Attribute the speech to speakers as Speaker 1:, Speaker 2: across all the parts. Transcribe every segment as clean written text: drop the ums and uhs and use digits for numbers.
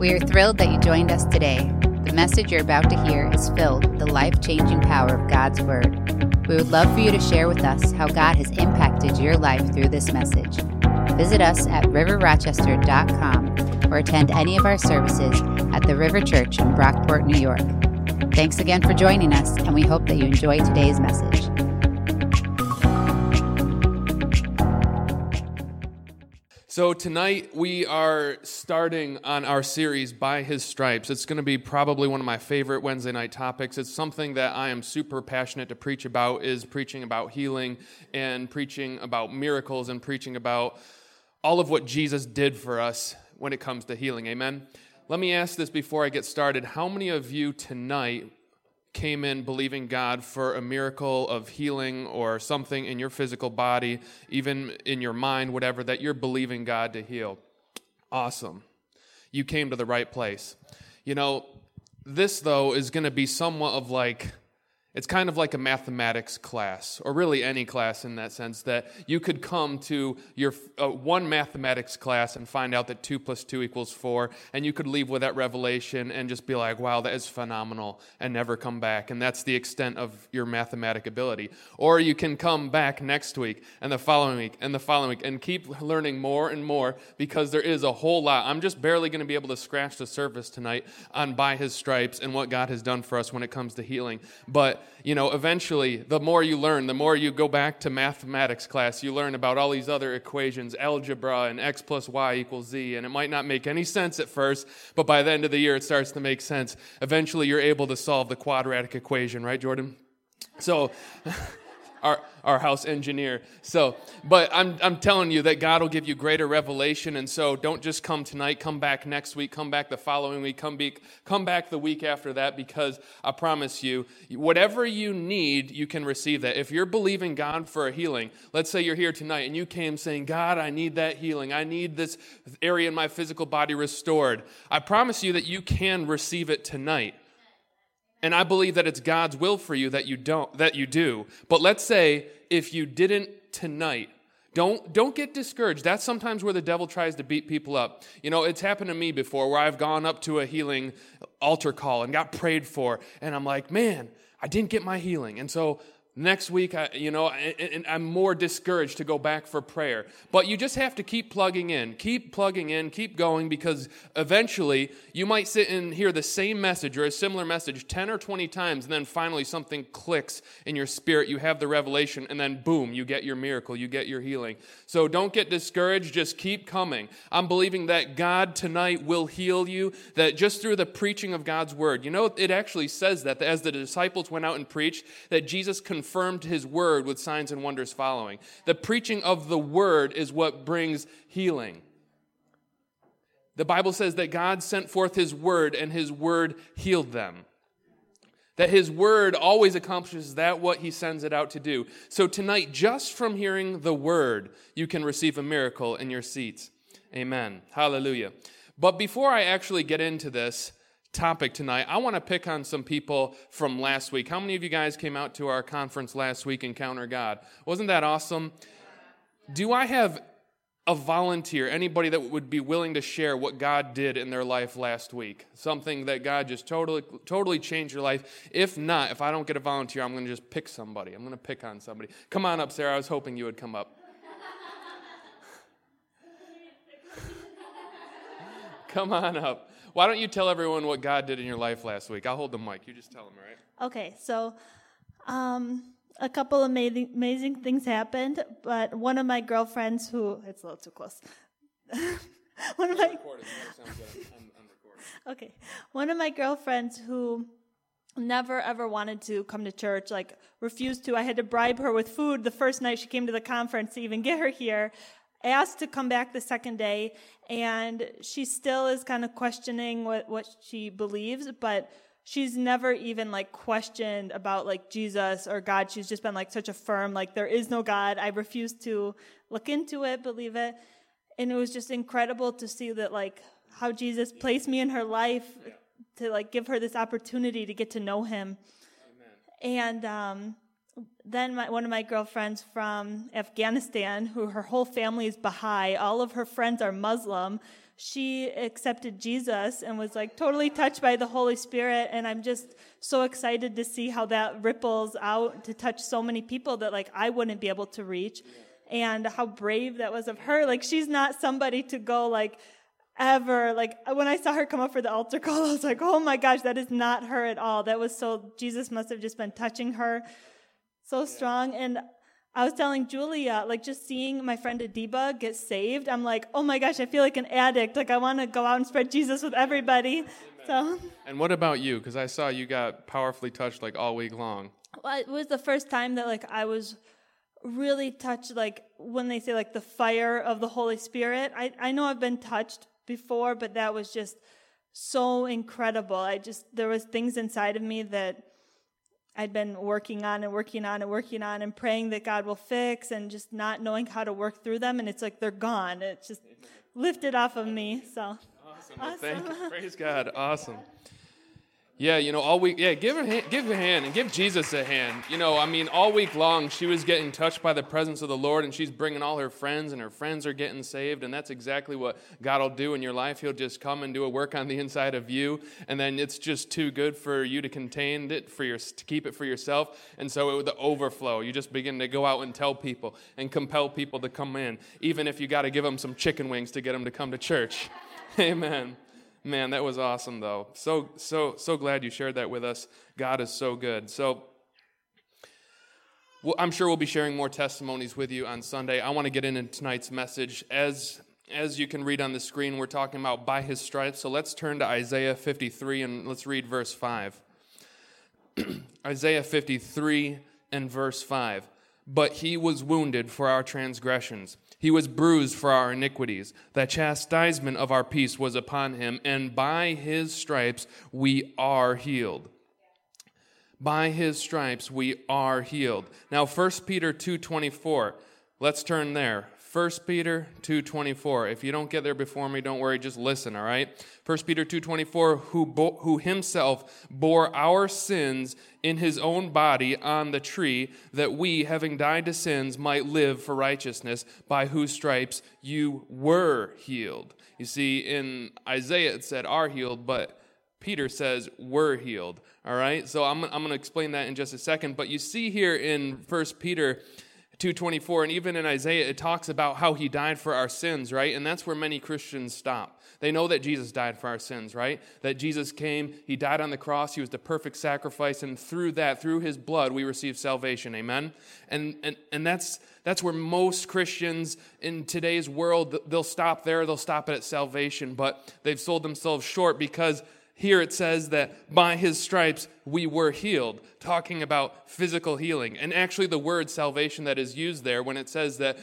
Speaker 1: We are thrilled that you joined us today. The message you're about to hear is filled with the life-changing power of God's Word. We would love for you to share with us how God has impacted your life through this message. Visit us at riverrochester.com or attend any of our services at the River Church in Brockport, New York. Thanks again for joining us, and we hope that you enjoy today's message.
Speaker 2: So tonight we are starting on our series, By His Stripes. It's going to be probably one of my favorite Wednesday night topics. It's something that I am super passionate to preach about, is preaching about healing and preaching about miracles and preaching about all of what Jesus did for us when it comes to healing. Amen? Let me ask this before I get started. How many of you tonight came in believing God for a miracle of healing or something in your physical body, even in your mind, whatever, that you're believing God to heal? Awesome. You came to the right place. You know, this, though, is going to be somewhat of like, it's kind of like a mathematics class, or really any class in that sense, that you could come to your one mathematics class and find out that 2 + 2 = 4, and you could leave with that revelation and just be like, wow, that is phenomenal, and never come back, and that's the extent of your mathematic ability. Or you can come back next week, and the following week, and the following week, and keep learning more and more, because there is a whole lot. I'm just barely going to be able to scratch the surface tonight on By His Stripes and what God has done for us when it comes to healing. But you know, eventually, the more you learn, the more you go back to mathematics class, you learn about all these other equations, algebra, and x + y = z, and it might not make any sense at first, but by the end of the year, it starts to make sense. Eventually, you're able to solve the quadratic equation, right, Jordan? So, our house engineer. So, but I'm telling you that God will give you greater revelation, and so don't just come tonight, come back next week, come back the following week, come back the week after that, because I promise you, whatever you need, you can receive that. If you're believing God for a healing, let's say you're here tonight and you came saying, God, I need that healing. I need this area in my physical body restored. I promise you that you can receive it tonight. And I believe that it's God's will for you that you do. But let's say if you didn't tonight, don't get discouraged. That's sometimes where the devil tries to beat people up. You know, it's happened to me before where I've gone up to a healing altar call and got prayed for, and I'm like, man, I didn't get my healing. And so next week, I'm more discouraged to go back for prayer. But you just have to keep plugging in, keep going, because eventually you might sit and hear the same message or a similar message 10 or 20 times, and then finally something clicks in your spirit. You have the revelation, and then boom, you get your miracle, you get your healing. So don't get discouraged, just keep coming. I'm believing that God tonight will heal you, that just through the preaching of God's word. You know, it actually says that as the disciples went out and preached, that Jesus confirmed his word with signs and wonders following. The preaching of the word is what brings healing. The Bible says that God sent forth his word, and his word healed them. That his word always accomplishes that what he sends it out to do. So tonight, just from hearing the word, you can receive a miracle in your seats. Amen. Hallelujah. But before I actually get into this topic tonight, I want to pick on some people from last week. How many of you guys came out to our conference last week, Encounter God? Wasn't that awesome? Do I have a volunteer, anybody that would be willing to share what God did in their life last week? Something that God just totally changed your life? If not, if I don't get a volunteer, I'm going to just pick somebody. I'm going to pick on somebody. Come on up, Sarah. I was hoping you would come up. Come on up. Why don't you tell everyone what God did in your life last week? I'll hold the mic. You just tell them, all right?
Speaker 3: Okay, so a couple of amazing things happened, but one of my girlfriends it's a little too close. One of my girlfriends who never ever wanted to come to church, like refused to. I had to bribe her with food the first night she came to the conference to even get her here. Asked to come back the second day, and she still is kind of questioning what she believes, but she's never even like questioned about like Jesus or God. She's just been like such a firm, like there is no God. I refuse to look into it, believe it. And it was just incredible to see that like how Jesus placed me in her life to like give her this opportunity to get to know him. Amen. And then one of my girlfriends from Afghanistan, who her whole family is Baha'i, all of her friends are Muslim, she accepted Jesus and was like totally touched by the Holy Spirit. And I'm just so excited to see how that ripples out to touch so many people that like I wouldn't be able to reach. And how brave that was of her. Like, she's not somebody to go like ever. Like, when I saw her come up for the altar call, I was like, oh my gosh, that is not her at all. That was so, Jesus must have just been touching her so strong. And I was telling Julia, like, just seeing my friend Adiba get saved, I'm like, oh my gosh, I feel like an addict. Like, I want to go out and spread Jesus with everybody. So.
Speaker 2: And what about you? Because I saw you got powerfully touched like all week long.
Speaker 3: Well, it was the first time that like I was really touched, like when they say like the fire of the Holy Spirit. I know I've been touched before, but that was just so incredible. There was things inside of me that I'd been working on and praying that God will fix, and just not knowing how to work through them. And it's like they're gone. It's just lifted off of me. So
Speaker 2: awesome. Thank you. Praise God. Awesome. Yeah, all week, give a hand and give Jesus a hand. All week long, she was getting touched by the presence of the Lord, and she's bringing all her friends, and her friends are getting saved, and that's exactly what God will do in your life. He'll just come and do a work on the inside of you, and then it's just too good for you to contain it, to keep it for yourself, and so it would overflow. You just begin to go out and tell people and compel people to come in, even if you got to give them some chicken wings to get them to come to church. Amen. Man, that was awesome, though. So glad you shared that with us. God is so good. So I'm sure we'll be sharing more testimonies with you on Sunday. I want to get into tonight's message. As you can read on the screen, we're talking about by his stripes. So let's turn to Isaiah 53 and let's read verse 5. Isaiah 53 and verse 5. But he was wounded for our transgressions. He was bruised for our iniquities. The chastisement of our peace was upon him, and by his stripes we are healed. By his stripes we are healed. Now 1 Peter 2:24. Let's turn there. 1 Peter 2:24. If you don't get there before me, don't worry, just listen, all right? 1 Peter 2:24, who himself bore our sins in his own body on the tree, that we, having died to sins, might live for righteousness, by whose stripes you were healed. You see, in Isaiah it said are healed, but Peter says were healed, all right? So I'm going to explain that in just a second, but you see here in 1 Peter 2:24, and even in Isaiah, it talks about how he died for our sins, right? And that's where many Christians stop. They know that Jesus died for our sins, right? That Jesus came, he died on the cross, he was the perfect sacrifice, and through his blood, we receive salvation, amen? And that's where most Christians in today's world, they'll stop there, they'll stop it at salvation, but they've sold themselves short, because here it says that by his stripes we were healed, talking about physical healing. And actually the word salvation that is used there, when it says that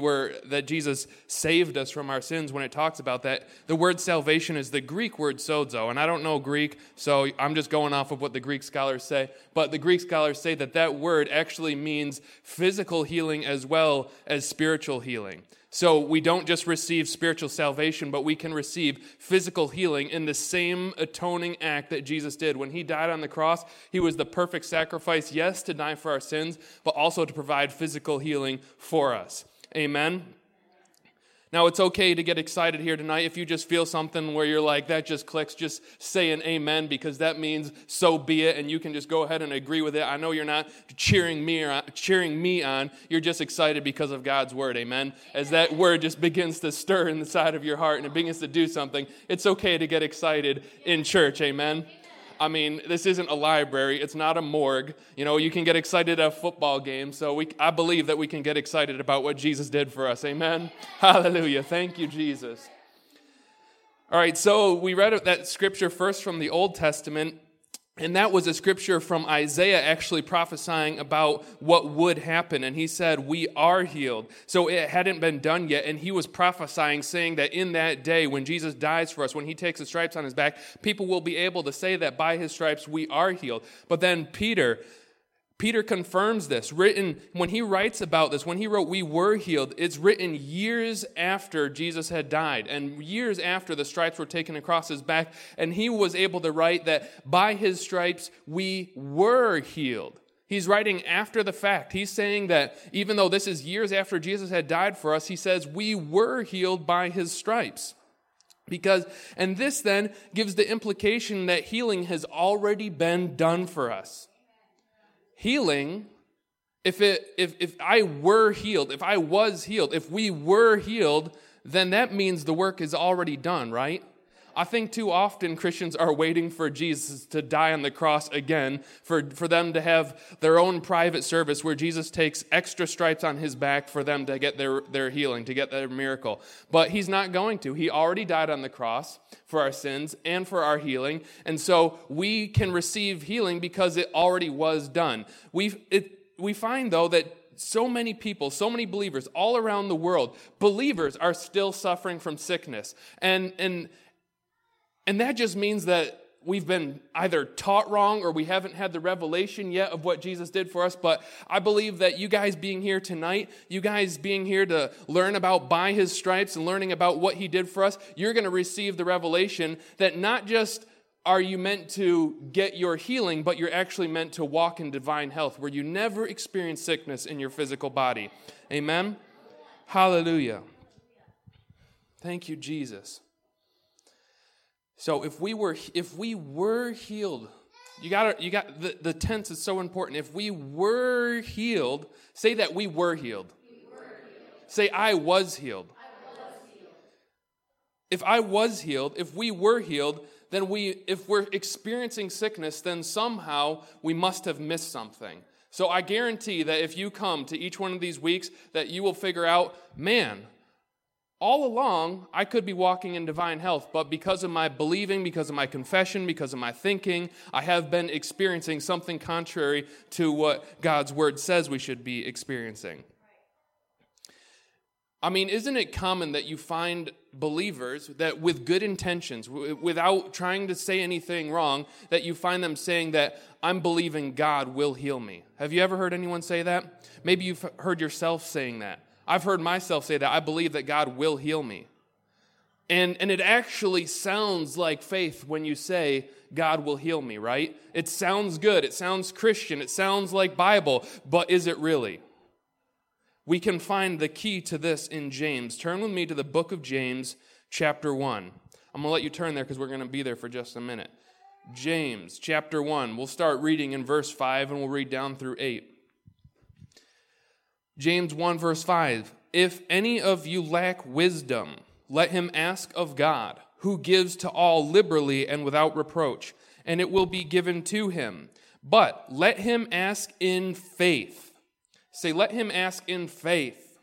Speaker 2: Jesus saved us from our sins, when it talks about that, the word salvation is the Greek word sozo. And I don't know Greek, so I'm just going off of what the Greek scholars say. But the Greek scholars say that word actually means physical healing as well as spiritual healing. So we don't just receive spiritual salvation, but we can receive physical healing in the same atoning act that Jesus did. When he died on the cross, he was the perfect sacrifice, yes, to die for our sins, but also to provide physical healing for us. Amen? Now, it's okay to get excited here tonight. If you just feel something where you're like, that just clicks, just say an amen, because that means so be it, and you can just go ahead and agree with it. I know you're not cheering me on. You're just excited because of God's word, amen? As that word just begins to stir in the side of your heart and it begins to do something, it's okay to get excited in church, amen? I mean, this isn't a library. It's not a morgue. You can get excited at a football game. So I believe that we can get excited about what Jesus did for us. Amen? Hallelujah. Thank you, Jesus. All right, so we read that scripture first from the Old Testament. And that was a scripture from Isaiah actually prophesying about what would happen. And he said, we are healed. So it hadn't been done yet. And he was prophesying, saying that in that day when Jesus dies for us, when he takes the stripes on his back, people will be able to say that by his stripes we are healed. But then Peter confirms this. When he writes about this, when he wrote, we were healed, it's written years after Jesus had died and years after the stripes were taken across his back. And he was able to write that by his stripes we were healed. He's writing after the fact. He's saying that even though this is years after Jesus had died for us, he says we were healed by his stripes. And this then gives the implication that healing has already been done for us. Healing, if I were healed, if I was healed, if we were healed, then that means the work is already done, right? I think too often Christians are waiting for Jesus to die on the cross again, for them to have their own private service where Jesus takes extra stripes on his back for them to get their healing, to get their miracle. But he's not going to. He already died on the cross for our sins and for our healing, and so we can receive healing because it already was done. We find, though, that so many people, so many believers all around the world, believers are still suffering from sickness. And that just means that we've been either taught wrong or we haven't had the revelation yet of what Jesus did for us. But I believe that you guys being here tonight, you guys being here to learn about by his stripes and learning about what he did for us, you're going to receive the revelation that not just are you meant to get your healing, but you're actually meant to walk in divine health, where you never experience sickness in your physical body. Amen? Hallelujah. Thank you, Jesus. So if we were healed, the tense is so important. If we were healed, say that we were healed. Say, I was healed. If I was healed, if we were healed, then if we're experiencing sickness, then somehow we must have missed something. So I guarantee that if you come to each one of these weeks, that you will figure out, man, all along, I could be walking in divine health, but because of my believing, because of my confession, because of my thinking, I have been experiencing something contrary to what God's word says we should be experiencing. I mean, isn't it common that you find believers that with good intentions, without trying to say anything wrong, that you find them saying that I'm believing God will heal me? Have you ever heard anyone say that? Maybe you've heard yourself saying that. I've heard myself say that. I believe that God will heal me. And it actually sounds like faith when you say, God will heal me, right? It sounds good. It sounds Christian. It sounds like Bible. But is it really? We can find the key to this in James. Turn with me to the book of James, chapter 1. I'm going to let you turn there because we're going to be there for just a minute. James, chapter 1. We'll start reading in verse 5 and we'll read down through 8. James 1, verse 5, if any of you lack wisdom, let him ask of God, who gives to all liberally and without reproach, and it will be given to him. But let him ask in faith. Say, let him ask in faith.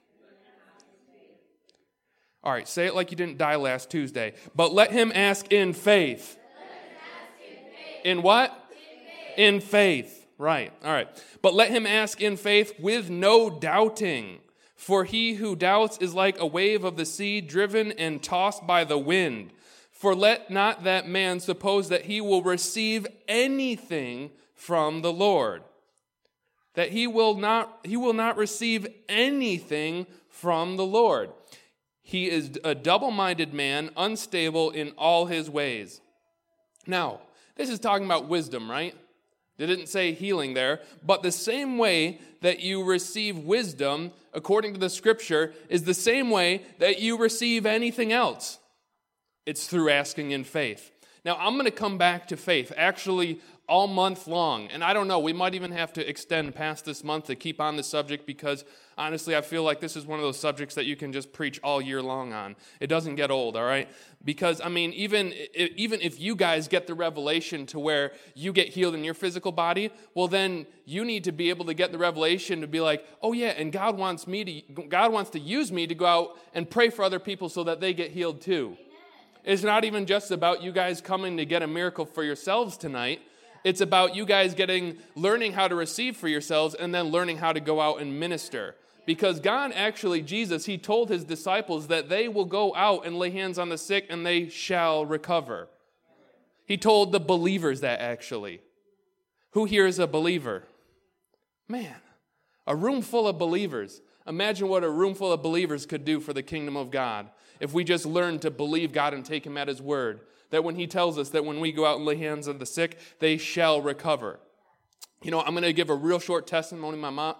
Speaker 2: All right, say it like you didn't die last Tuesday. But let him ask in faith. In what? In faith. Right, all right. But let him ask in faith with no doubting. For he who doubts is like a wave of the sea driven and tossed by the wind. For let not that man suppose that he will receive anything from the Lord. That he will not receive anything from the Lord. He is a double-minded man, unstable in all his ways. Now, this is talking about wisdom, right? They didn't say healing there, but the same way that you receive wisdom, according to the scripture, is the same way that you receive anything else. It's through asking in faith. Now, I'm going to come back to faith, actually all month long. And I don't know, we might even have to extend past this month to keep on the subject because, honestly, I feel like this is one of those subjects that you can just preach all year long on. It doesn't get old, all right? Because, I mean, even if you guys get the revelation to where you get healed in your physical body, well, then you need to be able to get the revelation to be like, oh, yeah, and God wants to use me to go out and pray for other people so that they get healed too. It's not even just about you guys coming to get a miracle for yourselves tonight. It's about you guys learning how to receive for yourselves and then learning how to go out and minister. Because God actually, Jesus, he told his disciples that they will go out and lay hands on the sick and they shall recover. He told the believers that actually. Who here is a believer? Man, a room full of believers. Imagine what a room full of believers could do for the kingdom of God if we just learned to believe God and take him at his word. That when he tells us that when we go out and lay hands on the sick, they shall recover. I'm going to give a real short testimony.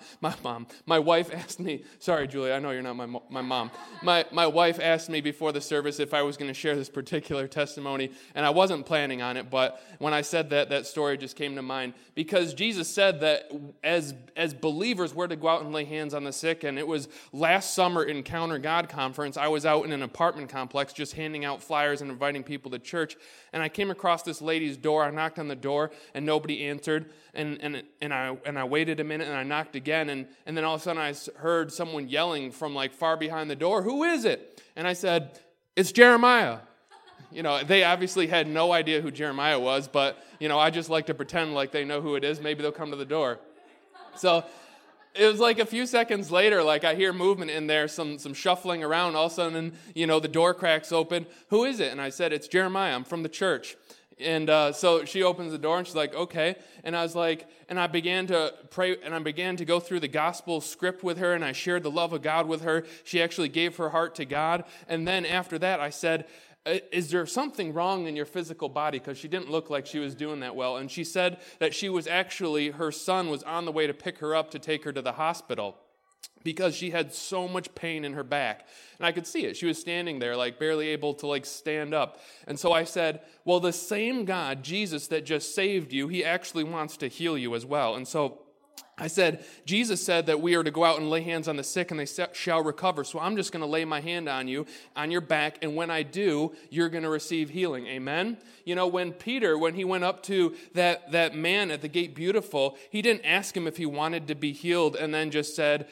Speaker 2: My wife asked me, sorry, Julie, I know you're not my mom. My wife asked me before the service if I was going to share this particular testimony, and I wasn't planning on it, but when I said that story just came to mind, because Jesus said that as believers, we're to go out and lay hands on the sick, and it was last summer Encounter God conference. I was out in an apartment complex just handing out flyers and inviting people to church, and I came across this lady's door. I knocked on the door, and nobody answered, and I waited a minute and I knocked again, and then all of a sudden I heard someone yelling from like far behind the door, "Who is it?" And I said, "It's Jeremiah." They obviously had no idea who Jeremiah was, but I just like to pretend like they know who it is. Maybe they'll come to the door. So it was like a few seconds later, like I hear movement in there, some shuffling around. All of a sudden, the door cracks open. "Who is it?" And I said, "It's Jeremiah. I'm from the church." And so she opens the door and she's like, "Okay." And I was like, and I began to pray and I began to go through the gospel script with her, and I shared the love of God with her. She actually gave her heart to God. And then after that, I said, "Is there something wrong in your physical body?" Because she didn't look like she was doing that well. And she said that her son was on the way to pick her up to take her to the hospital, because she had so much pain in her back. And I could see it. She was standing there, like barely able to like stand up. And so I said, well, the same God, Jesus, that just saved you, he actually wants to heal you as well. And so I said, Jesus said that we are to go out and lay hands on the sick and they shall recover. So I'm just going to lay my hand on you, on your back, and when I do, you're going to receive healing. Amen? When Peter, when he went up to that man at the gate beautiful, he didn't ask him if he wanted to be healed and then just said,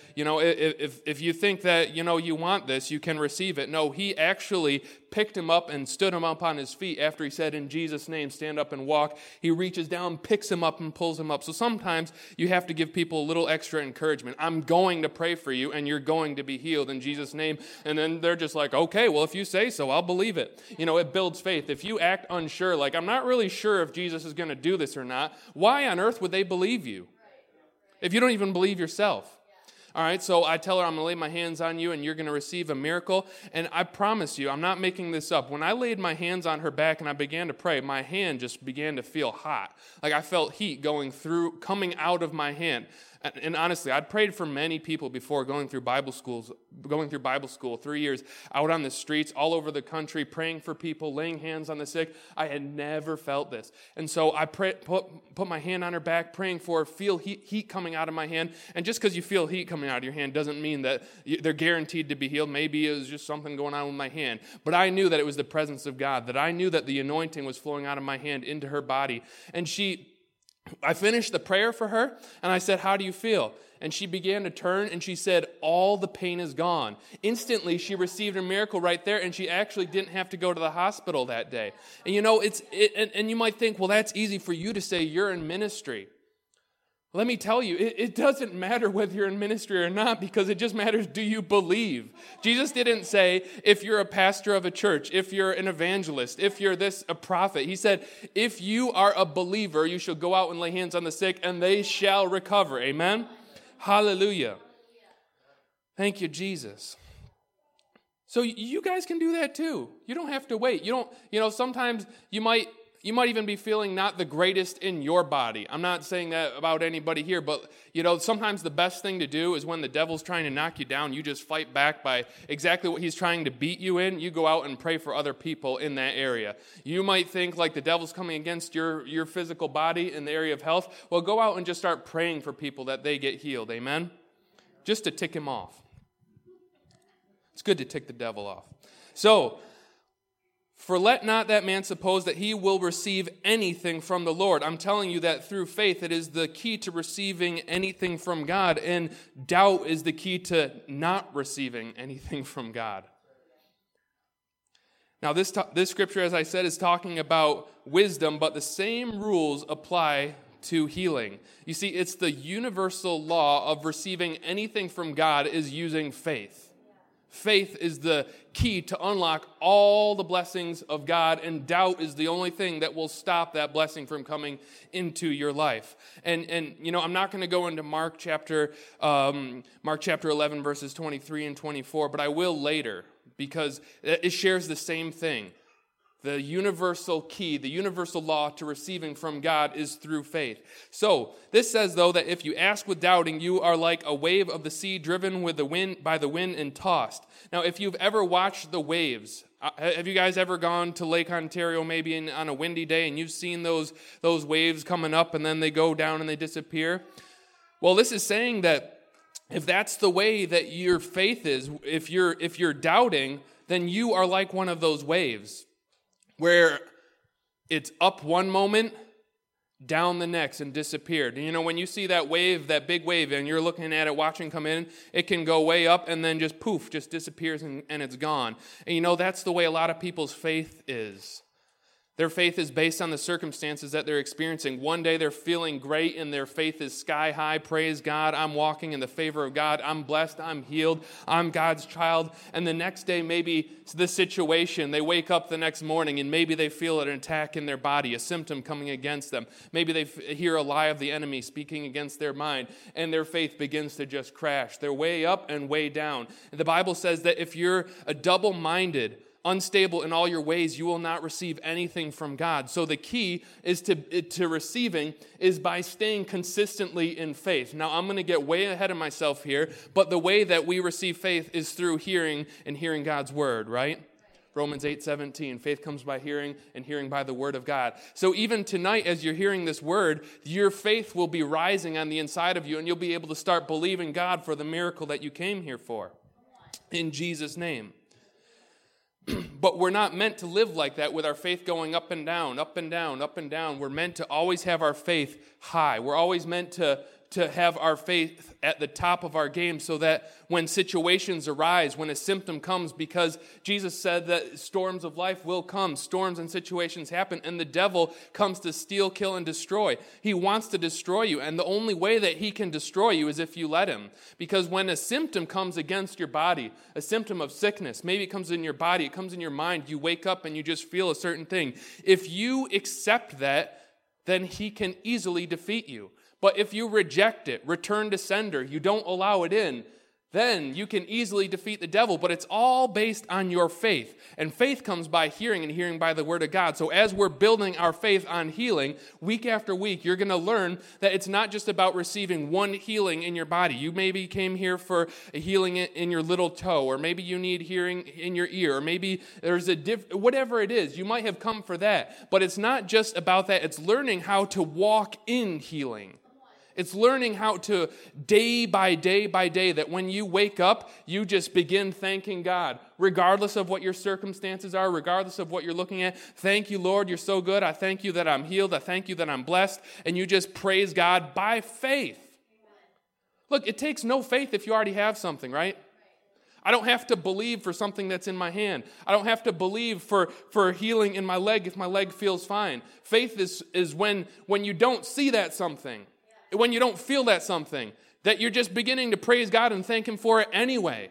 Speaker 2: if you think that, you want this, you can receive it. No, he actually picked him up and stood him up on his feet after he said, "In Jesus' name, stand up and walk." He reaches down, picks him up, and pulls him up. So sometimes you have to give people a little extra encouragement. I'm going to pray for you, and you're going to be healed in Jesus' name. And then they're just like, "Okay, well, if you say so, I'll believe it." It builds faith. If you act unsure, like, "I'm not really sure if Jesus is going to do this or not," why on earth would they believe you if you don't even believe yourself? All right, so I tell her, "I'm going to lay my hands on you and you're going to receive a miracle." And I promise you, I'm not making this up. When I laid my hands on her back and I began to pray, my hand just began to feel hot. Like I felt heat coming out of my hand. And honestly, I'd prayed for many people before going through Bible school 3 years, out on the streets, all over the country, praying for people, laying hands on the sick. I had never felt this. And so I put my hand on her back, praying for her, feel heat coming out of my hand. And just because you feel heat coming out of your hand doesn't mean that they're guaranteed to be healed. Maybe it was just something going on with my hand. But I knew that it was the presence of God, that I knew that the anointing was flowing out of my hand into her body. And I finished the prayer for her, and I said, "How do you feel?" And she began to turn, and she said, "All the pain is gone." Instantly, she received a miracle right there, and she actually didn't have to go to the hospital that day. And and you might think, well, that's easy for you to say, you're in ministry. Let me tell you, it doesn't matter whether you're in ministry or not, because it just matters, do you believe? Jesus didn't say, if you're a pastor of a church, if you're an evangelist, if you're a prophet. He said, if you are a believer, you shall go out and lay hands on the sick, and they shall recover. Amen? Hallelujah. Thank you, Jesus. So you guys can do that too. You don't have to wait. Sometimes you might even be feeling not the greatest in your body. I'm not saying that about anybody here, but sometimes the best thing to do is when the devil's trying to knock you down, you just fight back by exactly what he's trying to beat you in. You go out and pray for other people in that area. You might think like the devil's coming against your physical body in the area of health. Well, go out and just start praying for people that they get healed. Amen? Just to tick him off. It's good to tick the devil off. So, "For let not that man suppose that he will receive anything from the Lord." I'm telling you that through faith, it is the key to receiving anything from God, and doubt is the key to not receiving anything from God. Now, this scripture, as I said, is talking about wisdom, but the same rules apply to healing. You see, it's the universal law of receiving anything from God is using faith. Faith is the key to unlock all the blessings of God, and doubt is the only thing that will stop that blessing from coming into your life. And I'm not going to go into Mark chapter 11, verses 23 and 24, but I will later, because it shares the same thing. The universal key, the universal law to receiving from God is through faith. So this says, though, that if you ask with doubting, you are like a wave of the sea driven with the wind by the wind and tossed. Now, if you've ever watched the waves, have you guys ever gone to Lake Ontario maybe on a windy day and you've seen those waves coming up and then they go down and they disappear? Well, this is saying that if that's the way that your faith is, if you're doubting, then you are like one of those waves, where it's up one moment, down the next, and disappeared. And when you see that wave, that big wave, and you're looking at it, watching come in, it can go way up and then just poof, just disappears and it's gone. And that's the way a lot of people's faith is. Their faith is based on the circumstances that they're experiencing. One day they're feeling great and their faith is sky high. Praise God, I'm walking in the favor of God. I'm blessed, I'm healed, I'm God's child. And the next day, maybe it's the situation. They wake up the next morning and maybe they feel an attack in their body, a symptom coming against them. Maybe they hear a lie of the enemy speaking against their mind, and their faith begins to just crash. They're way up and way down. And the Bible says that if you're a double-minded, unstable in all your ways, you will not receive anything from God. So the key is to receiving is by staying consistently in faith. Now, I'm going to get way ahead of myself here, but the way that we receive faith is through hearing and hearing God's word, right? Romans 8:17, faith comes by hearing and hearing by the word of God. So even tonight, as you're hearing this word, your faith will be rising on the inside of you, and you'll be able to start believing God for the miracle that you came here for. In Jesus' name. But we're not meant to live like that with our faith going up and down, up and down, up and down. We're meant to always have our faith high. We're always meant to have our faith at the top of our game so that when situations arise, when a symptom comes, because Jesus said that storms of life will come, storms and situations happen, and the devil comes to steal, kill, and destroy. He wants to destroy you, and the only way that he can destroy you is if you let him. Because when a symptom comes against your body, a symptom of sickness, maybe it comes in your body, it comes in your mind, you wake up and you just feel a certain thing. If you accept that, then he can easily defeat you. But if you reject it, return to sender, you don't allow it in, then you can easily defeat the devil. But it's all based on your faith. And faith comes by hearing, and hearing by the word of God. So as we're building our faith on healing, week after week, you're going to learn that it's not just about receiving one healing in your body. You maybe came here for a healing in your little toe, or maybe you need hearing in your ear, or maybe there's whatever it is. You might have come for that. But it's not just about that. It's learning how to walk in healing. It's learning how to, day by day, that when you wake up, you just begin thanking God, regardless of what your circumstances are, regardless of what you're looking at. Thank you, Lord, you're so good. I thank you that I'm healed. I thank you that I'm blessed. And you just praise God by faith. Look, it takes no faith if you already have something, right? I don't have to believe for something that's in my hand. I don't have to believe for healing in my leg if my leg feels fine. Faith is when you don't see that something. When you don't feel that something, that you're just beginning to praise God and thank him for it anyway.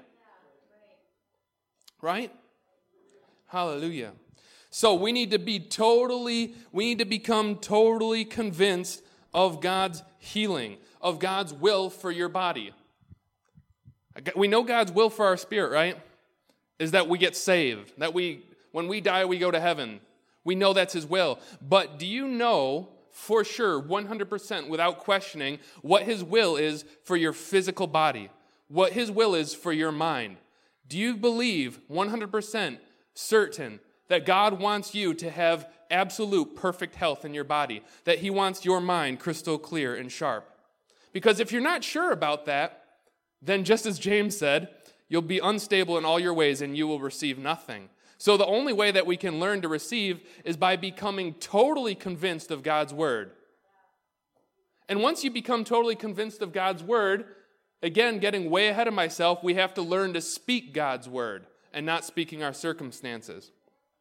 Speaker 2: Right? Hallelujah. So we need to become totally convinced of God's healing, of God's will for your body. We know God's will for our spirit, right? Is that we get saved, that when we die, we go to heaven. We know that's his will. But do you know for sure, 100%, without questioning, what his will is for your physical body, what his will is for your mind? Do you believe 100% certain that God wants you to have absolute perfect health in your body, that he wants your mind crystal clear and sharp? Because if you're not sure about that, then just as James said, you'll be unstable in all your ways and you will receive nothing. So the only way that we can learn to receive is by becoming totally convinced of God's word. And once you become totally convinced of God's word, again, getting way ahead of myself, we have to learn to speak God's word and not speaking our circumstances.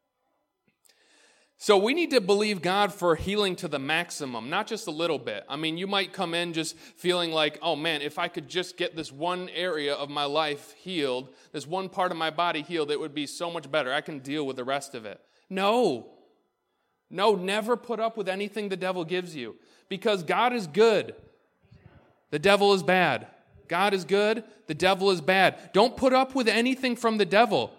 Speaker 2: So we need to believe God for healing to the maximum, not just a little bit. I mean, you might come in just feeling like, oh man, if I could just get this one area of my life healed, this one part of my body healed, it would be so much better. I can deal with the rest of it. No, never put up with anything the devil gives you, because God is good. The devil is bad. God is good. The devil is bad. Don't put up with anything from the devil.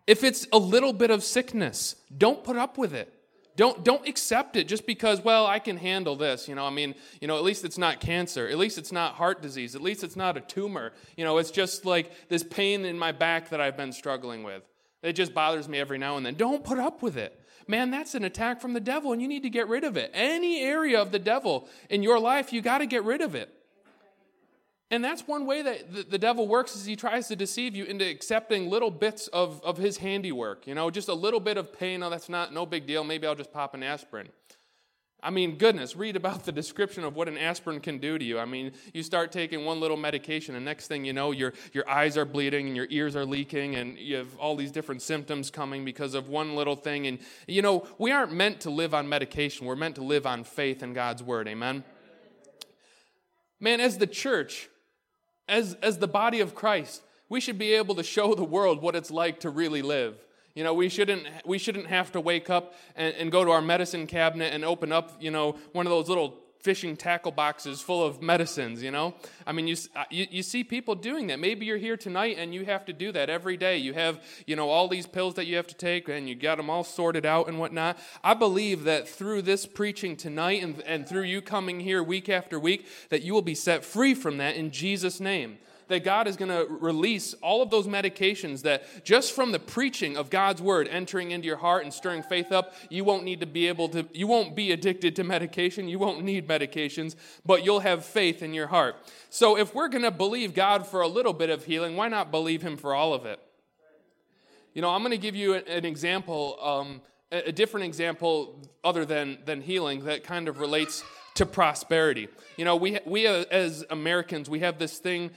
Speaker 2: If it's a little bit of sickness, don't put up with it. Don't accept it just because, well, I can handle this. At least it's not cancer. At least it's not heart disease. At least it's not a tumor. It's just like this pain in my back that I've been struggling with. It just bothers me every now and then. Don't put up with it. Man, that's an attack from the devil, and you need to get rid of it. Any area of the devil in your life, you got to get rid of it. And that's one way that the devil works, is he tries to deceive you into accepting little bits of his handiwork. Just a little bit of pain. Oh, that's no big deal. Maybe I'll just pop an aspirin. Goodness, read about the description of what an aspirin can do to you. You start taking one little medication, and next thing you know, your eyes are bleeding and your ears are leaking, and you have all these different symptoms coming because of one little thing. And, we aren't meant to live on medication. We're meant to live on faith in God's word. Amen? Man, as the church, as the body of Christ, we should be able to show the world what it's like to really live. We shouldn't have to wake up and go to our medicine cabinet and open up, one of those little fishing tackle boxes full of medicines, You see people doing that. Maybe you're here tonight and you have to do that every day. You have, all these pills that you have to take, and you got them all sorted out and whatnot. I believe that through this preaching tonight and through you coming here week after week, that you will be set free from that in Jesus' name. That God is going to release all of those medications that just from the preaching of God's word entering into your heart and stirring faith up, you won't be addicted to medication. You won't need medications, but you'll have faith in your heart. So if we're going to believe God for a little bit of healing, why not believe him for all of it? I'm going to give you an example, a different example other than healing that kind of relates to prosperity. We as Americans, we have this thing.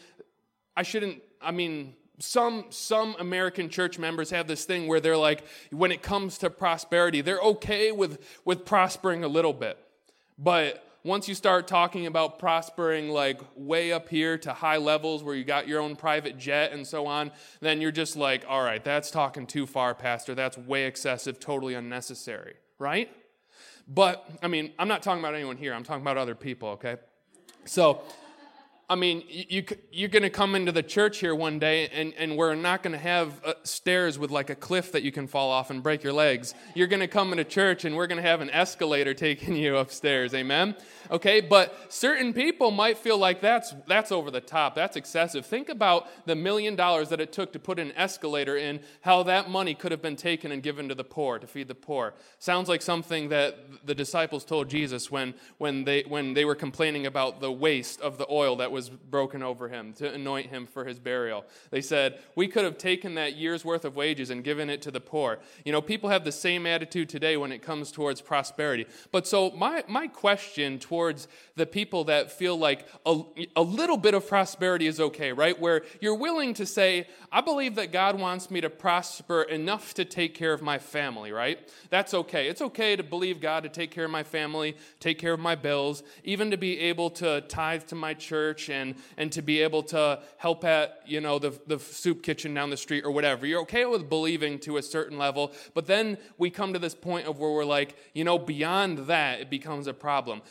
Speaker 2: Some American church members have this thing where they're like, when it comes to prosperity, they're okay with prospering a little bit. But once you start talking about prospering like way up here to high levels where you got your own private jet and so on, then you're just like, all right, that's talking too far, Pastor. That's way excessive, totally unnecessary, right? But, I'm not talking about anyone here. I'm talking about other people, okay? So, you're going to come into the church here one day, and we're not going to have stairs with like a cliff that you can fall off and break your legs. You're going to come into church, and we're going to have an escalator taking you upstairs. Amen? Okay, but certain people might feel like that's over the top. That's excessive. Think about the $1 million that it took to put an escalator in, how that money could have been taken and given to the poor, to feed the poor. Sounds like something that the disciples told Jesus when they were complaining about the waste of the oil that was broken over him to anoint him for his burial. They said, we could have taken that year's worth of wages and given it to the poor. People have the same attitude today when it comes towards prosperity. But so my question towards the people that feel like a little bit of prosperity is okay, right? Where you're willing to say, I believe that God wants me to prosper enough to take care of my family, right? That's okay. It's okay to believe God to take care of my family, take care of my bills, even to be able to tithe to my church and to be able to help at, the soup kitchen down the street or whatever. You're okay with believing to a certain level, but then we come to this point of where we're like, beyond that, it becomes a problem.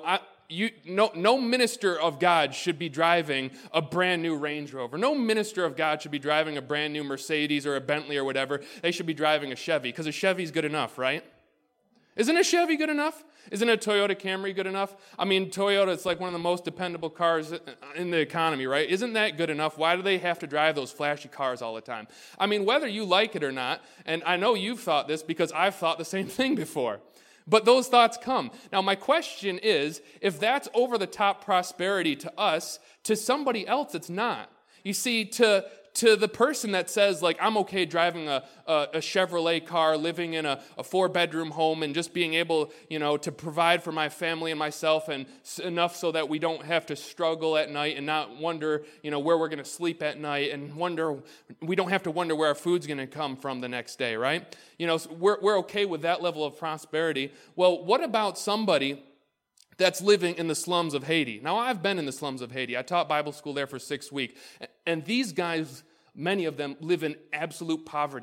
Speaker 2: No minister of God should be driving a brand new Range Rover. No minister of God should be driving a brand new Mercedes or a Bentley or whatever. They should be driving a Chevy, because a Chevy's good enough, right? Isn't a Chevy good enough? Isn't a Toyota Camry good enough? Toyota, it's like one of the most dependable cars in the economy, right? Isn't that good enough? Why do they have to drive those flashy cars all the time? Whether you like it or not, and I know you've thought this because I've thought the same thing before. But those thoughts come. Now, my question is, if that's over-the-top prosperity to us, to somebody else, it's not. You see, to the person that says, like, I'm okay driving a Chevrolet car, living in a 4-bedroom home, and just being able, to provide for my family and myself, and enough so that we don't have to struggle at night and not wonder, where we're going to sleep at night, and we don't have to wonder where our food's going to come from the next day, right? So we're okay with that level of prosperity. Well, what about somebody that's living in the slums of Haiti? Now, I've been in the slums of Haiti. I taught Bible school there for 6 weeks. And these guys, many of them, live in absolute poverty.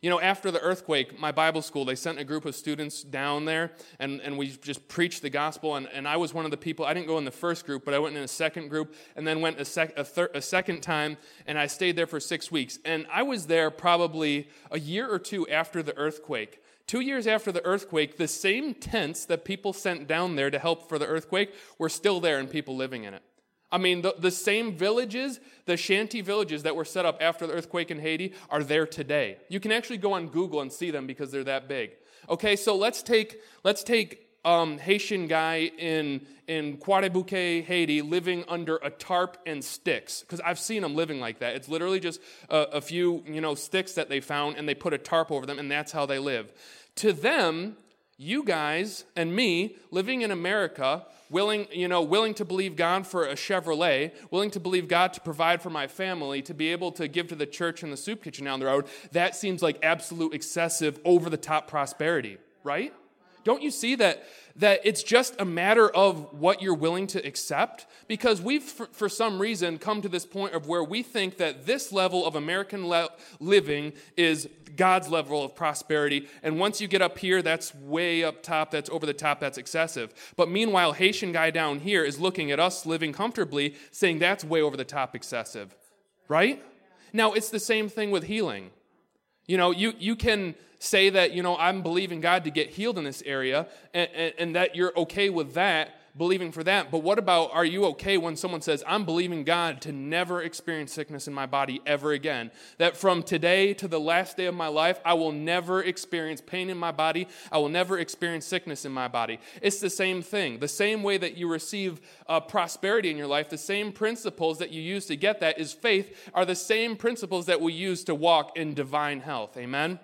Speaker 2: You know, after the earthquake, my Bible school, they sent a group of students down there, and we just preached the gospel, and I was one of the people. I didn't go in the first group, but I went in a second group, and then went a second time, and I stayed there for 6 weeks. And I was there probably a year or two after the earthquake. 2 years after the earthquake, the same tents that people sent down there to help for the earthquake were still there and people living in it. I mean, the same villages, the shanty villages that were set up after the earthquake in Haiti are there today. You can actually go on Google and see them because they're that big. Okay, so let's take Haitian guy in Croix-des-Bouquets, Haiti, living under a tarp and sticks, because I've seen them living like that. It's literally just a few sticks that they found, and they put a tarp over them, and that's how they live. To them, you guys and me living in America, willing to believe God for a Chevrolet, willing to believe God to provide for my family, to be able to give to the church and the soup kitchen down the road, that seems like absolute excessive, over-the-top prosperity, right? Don't you see that it's just a matter of what you're willing to accept? Because we've, for some reason, come to this point of where we think that this level of American living is God's level of prosperity. And once you get up here, that's way up top, that's over the top, that's excessive. But meanwhile, Haitian guy down here is looking at us living comfortably, saying that's way over the top excessive, right? Now, it's the same thing with healing. You can say that, I'm believing God to get healed in this area, and that you're okay with that, believing for that. But what about, are you okay when someone says, I'm believing God to never experience sickness in my body ever again? That from today to the last day of my life, I will never experience pain in my body. I will never experience sickness in my body. It's the same thing. The same way that you receive prosperity in your life, the same principles that you use to get that is faith, are the same principles that we use to walk in divine health. Amen?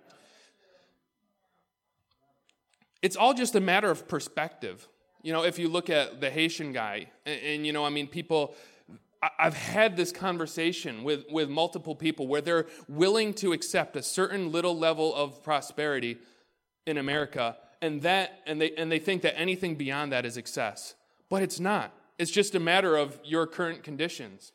Speaker 2: It's all just a matter of perspective. If you look at the Haitian guy, and people, I've had this conversation with multiple people where they're willing to accept a certain little level of prosperity in America, and they think that anything beyond that is excess. But it's not. It's just a matter of your current conditions.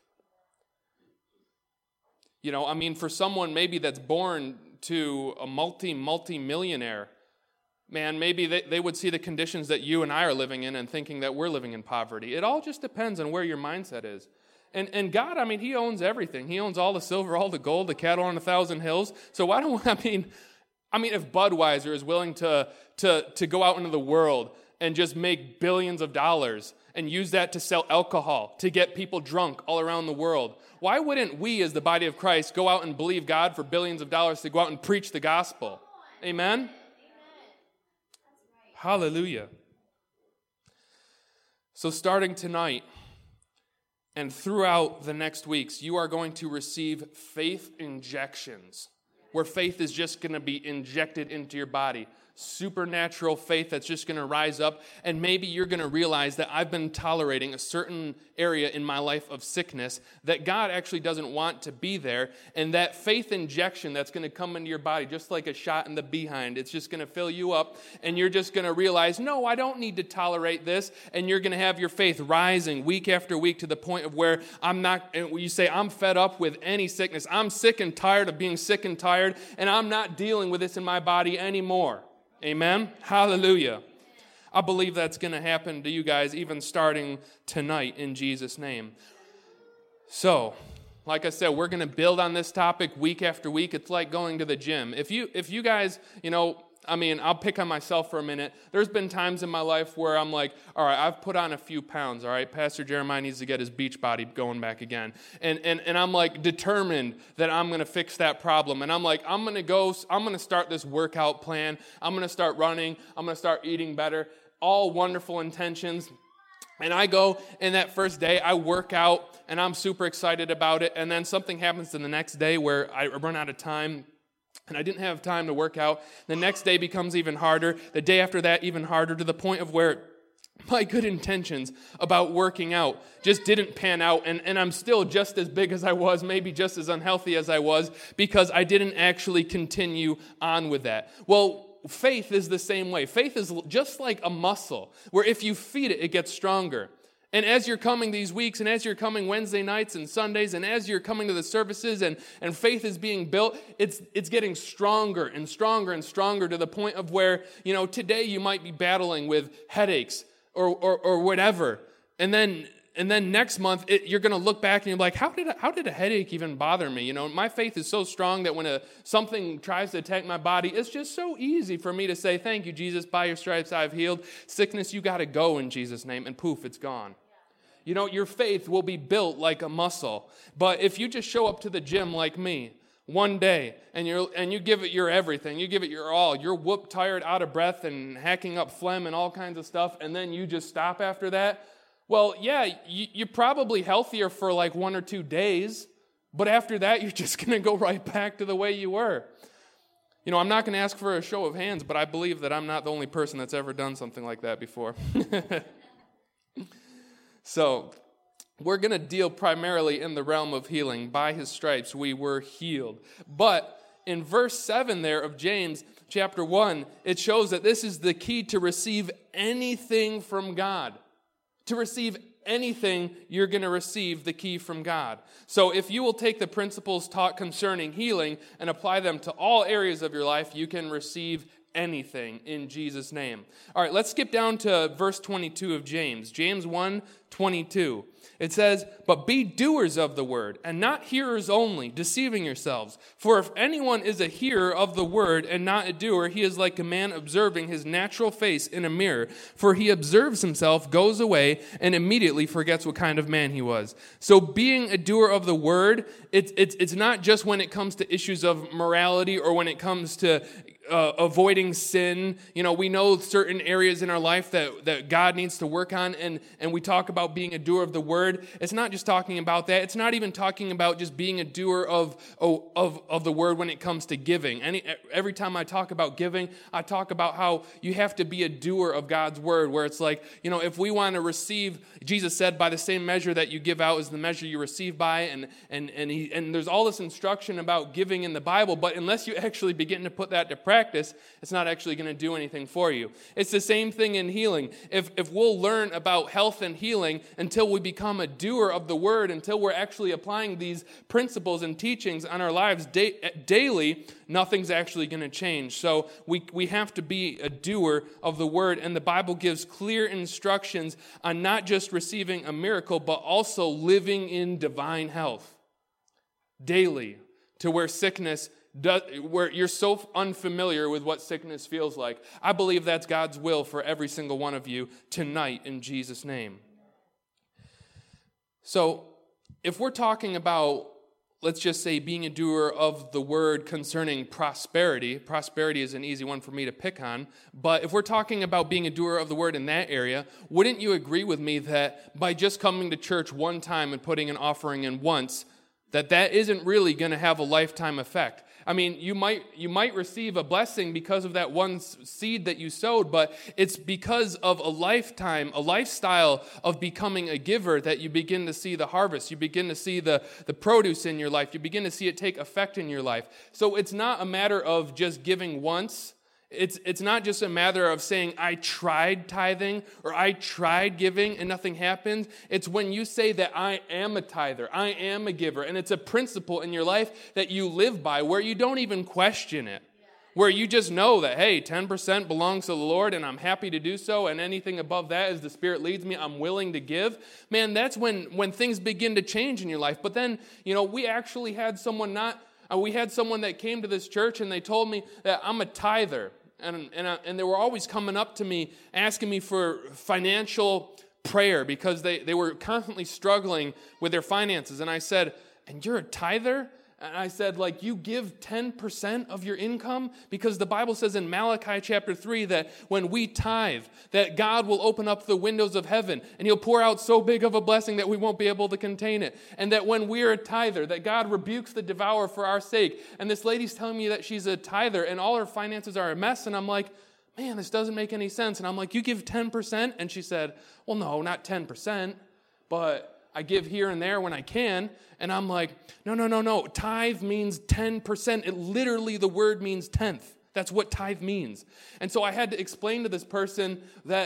Speaker 2: For someone maybe that's born to a multi-millionaire, man, maybe they would see the conditions that you and I are living in and thinking that we're living in poverty. It all just depends on where your mindset is. And God, He owns everything. He owns all the silver, all the gold, the cattle on 1,000 hills. So why don't, if Budweiser is willing to go out into the world and just make billions of dollars and use that to sell alcohol, to get people drunk all around the world, why wouldn't we as the body of Christ go out and believe God for billions of dollars to go out and preach the gospel? Amen? Hallelujah. So starting tonight and throughout the next weeks, you are going to receive faith injections, where faith is just going to be injected into your body. Supernatural faith that's just going to rise up, and maybe you're going to realize that I've been tolerating a certain area in my life of sickness that God actually doesn't want to be there, and that faith injection that's going to come into your body, just like a shot in the behind, it's just going to fill you up, and you're just going to realize, no, I don't need to tolerate this, and you're going to have your faith rising week after week to the point of where you say, I'm fed up with any sickness. I'm sick and tired of being sick and tired, and I'm not dealing with this in my body anymore. Amen? Hallelujah. I believe that's going to happen to you guys even starting tonight in Jesus' name. So, like I said, we're going to build on this topic week after week. It's like going to the gym. If you guys, I'll pick on myself for a minute. There's been times in my life where I'm like, all right, I've put on a few pounds, all right? Pastor Jeremiah needs to get his beach body going back again. And I'm like determined that I'm going to fix that problem. And I'm like, I'm going to start this workout plan. I'm going to start running. I'm going to start eating better. All wonderful intentions. And I go, and that first day, I work out, and I'm super excited about it. And then something happens the next day where I run out of time, and I didn't have time to work out. The next day becomes even harder. The day after that, even harder, to the point of where my good intentions about working out just didn't pan out. And I'm still just as big as I was, maybe just as unhealthy as I was, because I didn't actually continue on with that. Well, faith is the same way. Faith is just like a muscle, where if you feed it, it gets stronger. And as you're coming these weeks, and as you're coming Wednesday nights and Sundays, and as you're coming to the services and faith is being built, it's getting stronger and stronger and stronger to the point of where, today you might be battling with headaches or whatever. And then next month, you're going to look back and you're like, how did a headache even bother me? My faith is so strong that when something tries to attack my body, it's just so easy for me to say, thank you, Jesus, by your stripes I've healed. Sickness, you got to go in Jesus' name, and poof, it's gone. Your faith will be built like a muscle. But if you just show up to the gym like me one day and you give it your everything, you give it your all, you're whooped, tired, out of breath, and hacking up phlegm and all kinds of stuff, and then you just stop after that, well, yeah, you're probably healthier for like 1 or 2 days, but after that, you're just going to go right back to the way you were. I'm not going to ask for a show of hands, but I believe that I'm not the only person that's ever done something like that before. So, we're going to deal primarily in the realm of healing. By his stripes we were healed. But in verse 7 there of James chapter 1, it shows that this is the key to receive anything from God. To receive anything, you're going to receive the key from God. So if you will take the principles taught concerning healing and apply them to all areas of your life, you can receive anything in Jesus' name. All right, let's skip down to verse 22 of James. James 1:22. It says, "But be doers of the word, and not hearers only, deceiving yourselves. For if anyone is a hearer of the word and not a doer, he is like a man observing his natural face in a mirror. For he observes himself, goes away, and immediately forgets what kind of man he was." So being a doer of the word, it's not just when it comes to issues of morality or when it comes to avoiding sin. We know certain areas in our life that God needs to work on, and we talk about being a doer of the word. It's not just talking about that. It's not even talking about just being a doer of the word when it comes to giving. Every time I talk about giving, I talk about how you have to be a doer of God's word, where it's like, if we want to receive, Jesus said, by the same measure that you give out is the measure you receive by, and there's all this instruction about giving in the Bible, but unless you actually begin to put that to practice, it's not actually going to do anything for you. It's the same thing in healing. If we'll learn about health and healing until we become a doer of the word, until we're actually applying these principles and teachings on our lives daily, nothing's actually going to change. So we have to be a doer of the word, and the Bible gives clear instructions on not just receiving a miracle, but also living in divine health daily, to where where you're so unfamiliar with what sickness feels like. I believe that's God's will for every single one of you tonight in Jesus' name. So if we're talking about, let's just say, being a doer of the word concerning prosperity is an easy one for me to pick on, but if we're talking about being a doer of the word in that area, wouldn't you agree with me that by just coming to church one time and putting an offering in once, that isn't really going to have a lifetime effect? I mean, you might receive a blessing because of that one seed that you sowed, but it's because of a lifestyle of becoming a giver that you begin to see the harvest. You begin to see the produce in your life. You begin to see it take effect in your life. So it's not a matter of just giving once. It's not just a matter of saying, I tried tithing or I tried giving and nothing happened. It's when you say that I am a tither, I am a giver, and it's a principle in your life that you live by where you don't even question it, where you just know that, hey, 10% belongs to the Lord and I'm happy to do so, and anything above that as the Spirit leads me, I'm willing to give. Man, that's when things begin to change in your life. But then, we actually had someone that came to this church and they told me that I'm a tither. And they were always coming up to me, asking me for financial prayer because they were constantly struggling with their finances. And I said, and you're a tither? And I said, like, you give 10% of your income? Because the Bible says in Malachi chapter 3 that when we tithe, that God will open up the windows of heaven and he'll pour out so big of a blessing that we won't be able to contain it. And that when we're a tither, that God rebukes the devourer for our sake. And this lady's telling me that she's a tither and all her finances are a mess. And I'm like, man, this doesn't make any sense. And I'm like, you give 10%? And she said, well, no, not 10%, but I give here and there when I can. And I'm like, no. Tithe means 10%. It literally, the word means tenth. That's what tithe means. And so I had to explain to this person that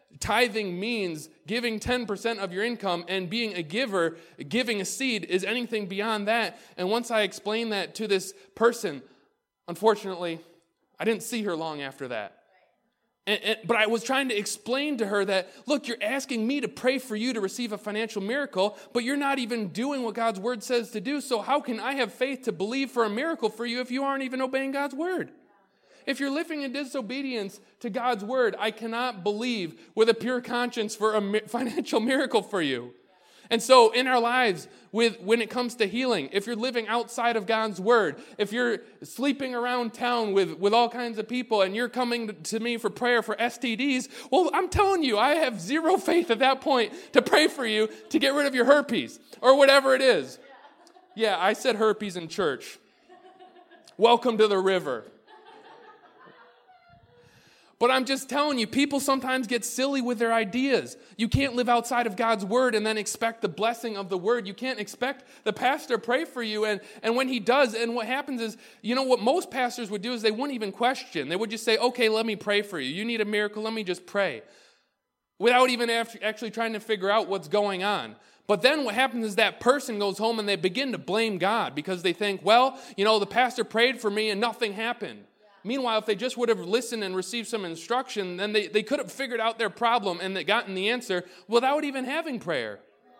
Speaker 2: tithing means giving 10% of your income, and being a giver, giving a seed, is anything beyond that. And once I explained that to this person, unfortunately, I didn't see her long after that. But I was trying to explain to her that, look, you're asking me to pray for you to receive a financial miracle, but you're not even doing what God's word says to do. So how can I have faith to believe for a miracle for you if you aren't even obeying God's word? If you're living in disobedience to God's word, I cannot believe with a pure conscience for a financial miracle for you. And so in our lives, when it comes to healing, if you're living outside of God's word, if you're sleeping around town with all kinds of people and you're coming to me for prayer for STDs, well, I'm telling you, I have zero faith at that point to pray for you to get rid of your herpes or whatever it is. Yeah, I said herpes in church. Welcome to the river. But I'm just telling you, people sometimes get silly with their ideas. You can't live outside of God's word and then expect the blessing of the word. You can't expect the pastor to pray for you. And when he does, and what happens is, you know, what most pastors would do is they wouldn't even question. They would just say, okay, let me pray for you. You need a miracle, let me just pray. Without even actually trying to figure out what's going on. But then what happens is that person goes home and they begin to blame God because they think, well, you know, the pastor prayed for me and nothing happened. Meanwhile, if they just would have listened and received some instruction, then they could have figured out their problem and they gotten the answer without even having prayer.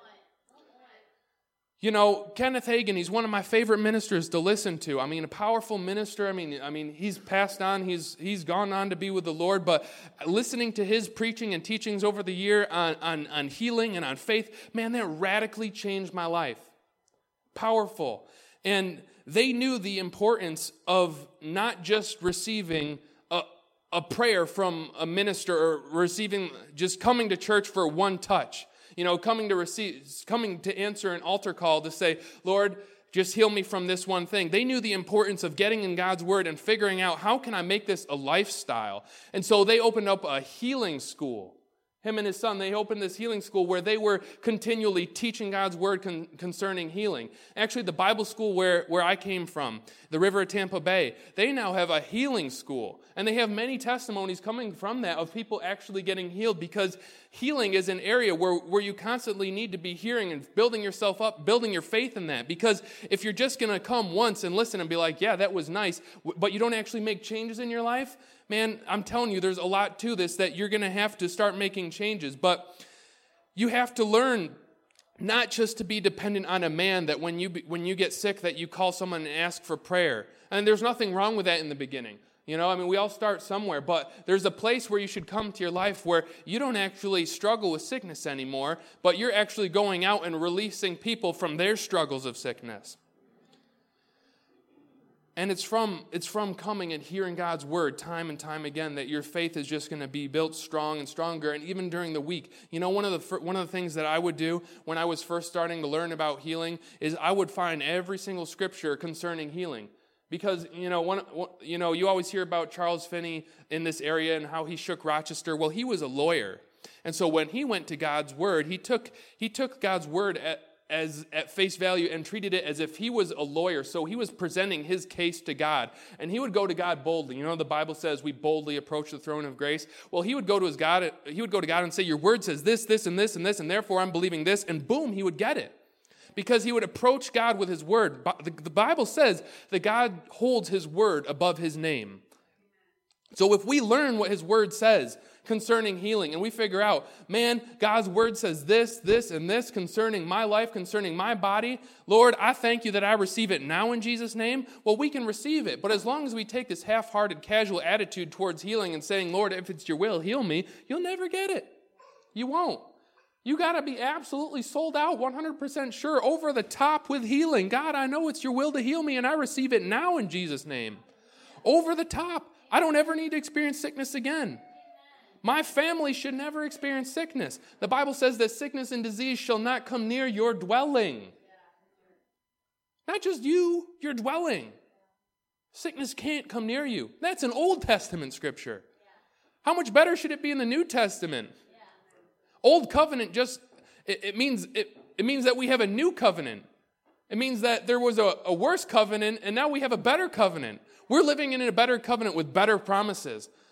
Speaker 2: You know, Kenneth Hagin, he's one of my favorite ministers to listen to. I mean, a powerful minister. I mean, he's passed on. He's gone on to be with the Lord. But listening to his preaching and teachings over the year on healing and on faith, man, that radically changed my life. Powerful. And they knew the importance of not just receiving a prayer from a minister or just coming to church for one touch. You know, coming to answer an altar call to say, Lord, just heal me from this one thing. They knew the importance of getting in God's word and figuring out, how can I make this a lifestyle? And so they opened up a healing school. Him and his son, they opened this healing school where they were continually teaching God's word concerning healing. Actually, the Bible school where I came from, the River of Tampa Bay, they now have a healing school. And they have many testimonies coming from that of people actually getting healed, because healing is an area where you constantly need to be hearing and building yourself up, building your faith in that. Because if you're just going to come once and listen and be like, yeah, that was nice, but you don't actually make changes in your life, man, I'm telling you, there's a lot to this that you're going to have to start making changes. But you have to learn not just to be dependent on a man, that when you get sick that you call someone and ask for prayer. And there's nothing wrong with that in the beginning. You know, I mean, we all start somewhere, but there's a place where you should come to your life where you don't actually struggle with sickness anymore, but you're actually going out and releasing people from their struggles of sickness. And it's from coming and hearing God's word time and time again that your faith is just going to be built strong and stronger. And even during the week, you know, one of the things that I would do when I was first starting to learn about healing is I would find every single scripture concerning healing. Because, you know, you always hear about Charles Finney in this area and how he shook Rochester. Well, he was a lawyer. And so when he went to God's word, he took God's word at face value and treated it as if he was a lawyer. So he was presenting his case to God. And he would go to God boldly. You know, the Bible says we boldly approach the throne of grace. Well, he would go to God and say, your word says this, this, and this, and this, and therefore I'm believing this. And boom, he would get it. Because he would approach God with his word. The Bible says that God holds his word above his name. So if we learn what his word says concerning healing, and we figure out, man, God's word says this, this, and this concerning my life, concerning my body. Lord, I thank you that I receive it now in Jesus' name. Well, we can receive it. But as long as we take this half-hearted, casual attitude towards healing and saying, Lord, if it's your will, heal me, you'll never get it. You won't. You got to be absolutely sold out, 100% sure, over the top with healing. God, I know it's your will to heal me, and I receive it now in Jesus' name. Over the top. I don't ever need to experience sickness again. My family should never experience sickness. The Bible says that sickness and disease shall not come near your dwelling. Not just you, your dwelling. Sickness can't come near you. That's an Old Testament scripture. How much better should it be in the New Testament? Old covenant it means that we have a new covenant. It means that there was a worse covenant, and now we have a better covenant. We're living in a better covenant with better promises.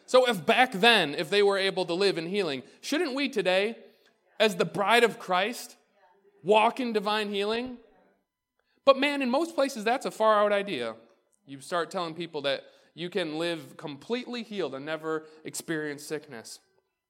Speaker 2: So if back then, if they were able to live in healing, shouldn't we today, as the bride of Christ, walk in divine healing? But man, in most places, that's a far out idea. You start telling people that you can live completely healed and never experience sickness.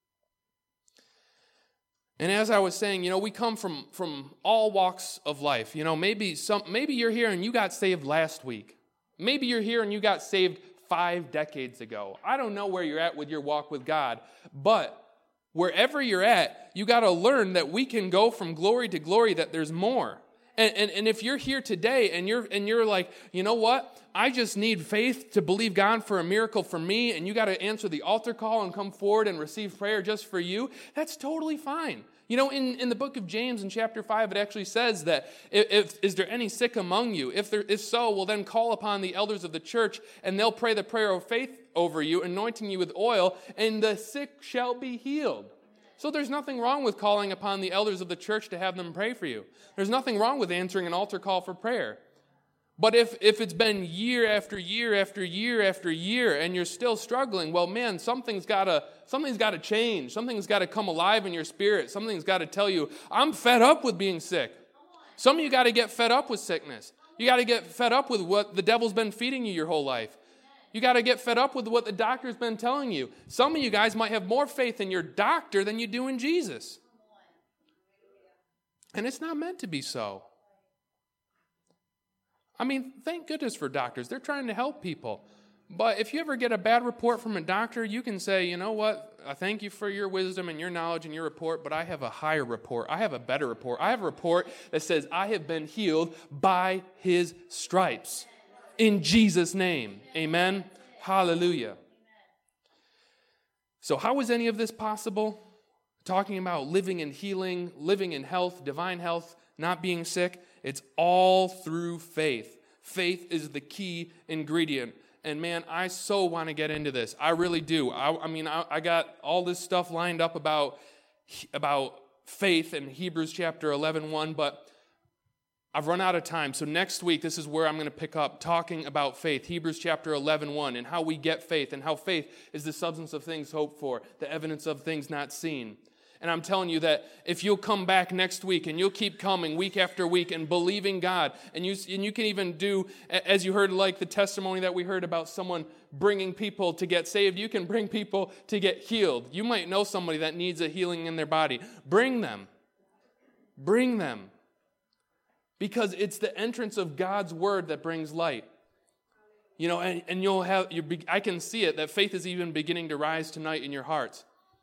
Speaker 2: And as I was saying, we come from all walks of life. Maybe you're here and you got saved last week. Maybe you're here and you got saved 5 decades ago. I don't know where you're at with your walk with God, but wherever you're at, you got to learn that we can go from glory to glory, that there's more. And if you're here today and you're like, you know what? I just need faith to believe God for a miracle for me, and you got to answer the altar call and come forward and receive prayer just for you, that's totally fine. In the book of James in chapter 5, it actually says that is there any sick among you? If so, well then call upon the elders of the church, and they'll pray the prayer of faith over you, anointing you with oil, and the sick shall be healed. So there's nothing wrong with calling upon the elders of the church to have them pray for you. There's nothing wrong with answering an altar call for prayer. But if it's been year after year after year after year and you're still struggling, well, man, something's got to change. Something's got to come alive in your spirit. Something's got to tell you, I'm fed up with being sick. Some of you got to get fed up with sickness. You got to get fed up with what the devil's been feeding you your whole life. You got to get fed up with what the doctor's been telling you. Some of you guys might have more faith in your doctor than you do in Jesus. And it's not meant to be so. I mean, thank goodness for doctors. They're trying to help people. But if you ever get a bad report from a doctor, you can say, you know what? I thank you for your wisdom and your knowledge and your report, but I have a higher report. I have a better report. I have a report that says I have been healed by his stripes. In Jesus' name. Amen. Hallelujah. So how is any of this possible? Talking about living in healing, living in health, divine health, not being sick. It's all through faith. Faith is the key ingredient. And man, I so want to get into this. I really do. I got all this stuff lined up about faith in Hebrews chapter 11:1, but I've run out of time. So next week, this is where I'm going to pick up talking about faith. Hebrews chapter 11:1, and how we get faith, and how faith is the substance of things hoped for, the evidence of things not seen. And I'm telling you that if you'll come back next week and you'll keep coming week after week and believing God, and you can even do, as you heard, like the testimony that we heard about someone bringing people to get saved, you can bring people to get healed. You might know somebody that needs a healing in their body. Bring them. Bring them. Because it's the entrance of God's word that brings light. And you'll have, I can see it, that faith is even beginning to rise tonight in your hearts.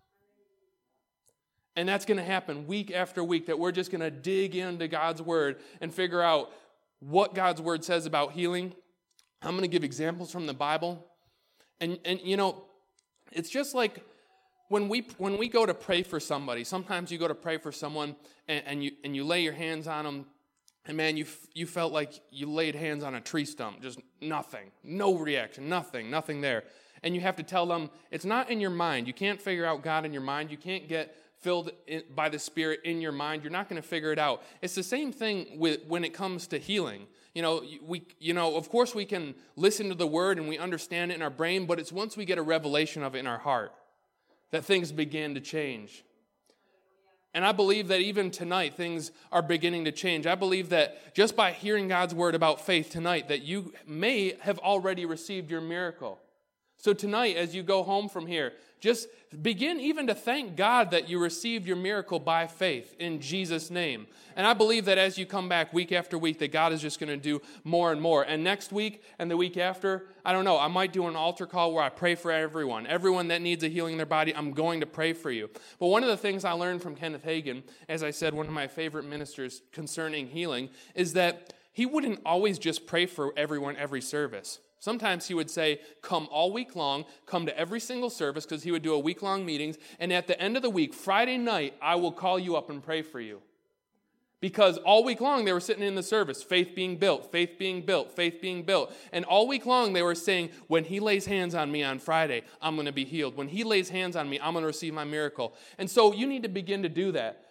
Speaker 2: And that's going to happen week after week, that we're just going to dig into God's word and figure out what God's word says about healing. I'm going to give examples from the Bible. And it's just like when we go to pray for somebody, sometimes you go to pray for someone and you lay your hands on them, and man, you felt like you laid hands on a tree stump, just nothing, no reaction, nothing there. And you have to tell them, it's not in your mind. You can't figure out God in your mind. You can't get filled by the Spirit in your mind. You're not going to figure it out. It's the same thing when it comes to healing. Of course we can listen to the word and we understand it in our brain, but it's once we get a revelation of it in our heart that things begin to change. And I believe that even tonight, things are beginning to change. I believe that just by hearing God's word about faith tonight, that you may have already received your miracle. So tonight, as you go home from here, just begin even to thank God that you received your miracle by faith in Jesus' name. And I believe that as you come back week after week, that God is just going to do more and more. And next week and the week after, I don't know, I might do an altar call where I pray for everyone. Everyone that needs a healing in their body, I'm going to pray for you. But one of the things I learned from Kenneth Hagin, as I said, one of my favorite ministers concerning healing, is that he wouldn't always just pray for everyone every service. Sometimes he would say, come all week long, come to every single service, because he would do a week-long meetings, and at the end of the week, Friday night, I will call you up and pray for you. Because all week long, they were sitting in the service, faith being built, faith being built, faith being built. And all week long, they were saying, when he lays hands on me on Friday, I'm going to be healed. When he lays hands on me, I'm going to receive my miracle. And so you need to begin to do that.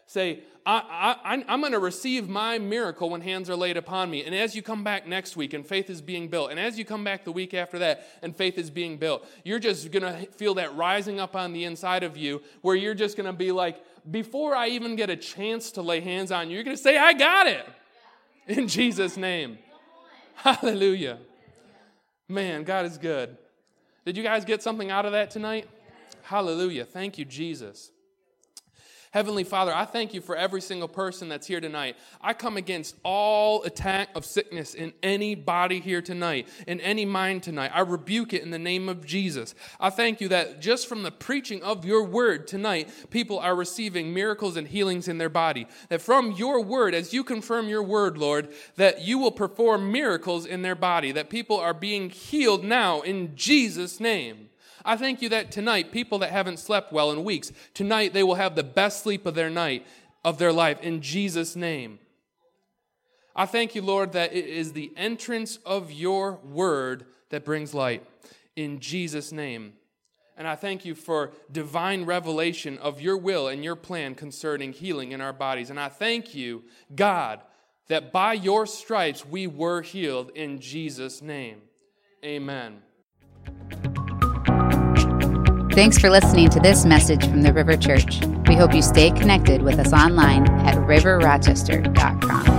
Speaker 2: Say, I'm going to receive my miracle when hands are laid upon me. And as you come back next week and faith is being built, and as you come back the week after that and faith is being built, you're just going to feel that rising up on the inside of you where you're just going to be like, before I even get a chance to lay hands on you, you're going to say, I got it. In Jesus' name. Hallelujah. Man, God is good. Did you guys get something out of that tonight? Hallelujah. Thank you, Jesus. Heavenly Father, I thank you for every single person that's here tonight. I come against all attack of sickness in any body here tonight, in any mind tonight. I rebuke it in the name of Jesus. I thank you that just from the preaching of your word tonight, people are receiving miracles and healings in their body. That from your word, as you confirm your word, Lord, that you will perform miracles in their body, that people are being healed now in Jesus' name. I thank you that tonight, people that haven't slept well in weeks, tonight they will have the best sleep of their night, of their life, in Jesus' name. I thank you, Lord, that it is the entrance of your word that brings light, in Jesus' name. And I thank you for divine revelation of your will and your plan concerning healing in our bodies. And I thank you, God, that by your stripes we were healed, in Jesus' name. Amen.
Speaker 1: Thanks for listening to this message from the River Church. We hope you stay connected with us online at riverrochester.com.